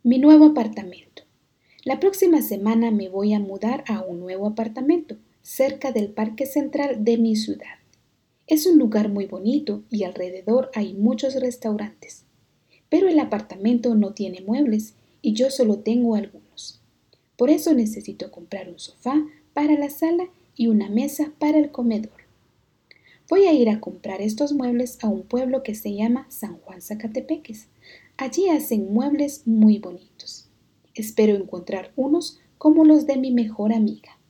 Mi nuevo apartamento. La próxima semana me voy a mudar a un nuevo apartamento cerca del Parque Central de mi ciudad. Es un lugar muy bonito y alrededor hay muchos restaurantes. Pero el apartamento no tiene muebles y yo solo tengo algunos. Por eso necesito comprar un sofá para la sala y una mesa para el comedor. Voy a ir a comprar estos muebles a un pueblo que se llama San Juan Zacatepeques. Allí hacen muebles muy bonitos. Espero encontrar unos como los de mi mejor amiga.